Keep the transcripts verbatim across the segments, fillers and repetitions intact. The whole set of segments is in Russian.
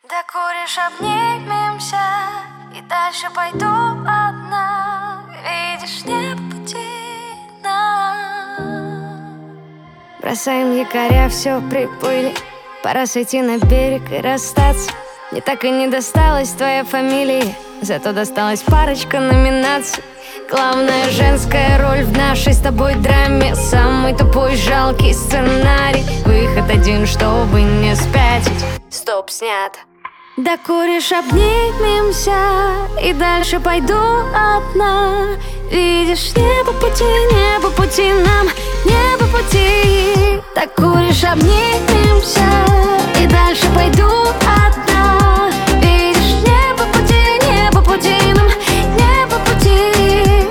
Докуришь, обнимемся, и дальше пойду одна. Видишь, не по пути нам. Бросаем якоря, все приплыли. Пора сойти на берег и расстаться. Мне так и не досталась твоя фамилия, зато досталась парочка номинаций. Главная женская роль в нашей с тобой драме. Самый тупой, жалкий сценарий. Выход один, чтобы не спятить. Стоп, снято. Докуришь, обнимемся, и дальше пойду одна. Видишь, не по пути, не по пути нам, не по пути. Докуришь, обнимемся, и дальше пойду одна. Видишь, не по пути, не по пути нам, не по пути.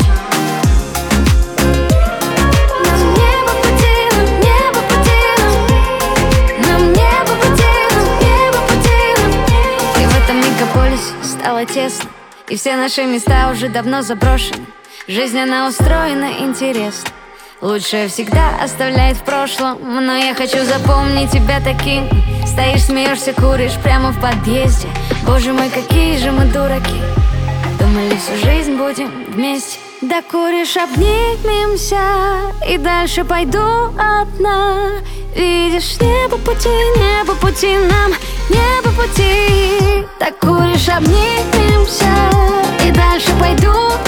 Нам не по пути, нам не по пути нам. Нам не по пути, нам не по пути нам. И в этом мегаполисе стало тесно, и все наши места уже давно заброшены. Жизнь, она устроена интересно. Лучшее всегда оставляет в прошлом, но я хочу запомнить тебя таким. Стоишь, смеешься, куришь прямо в подъезде. Боже мой, какие же мы дураки. Думали, всю жизнь будем вместе. Докуришь, обнимемся, и дальше пойду одна. Видишь, не по пути, не по пути нам, не по пути. Докуришь, обнимемся, и дальше пойду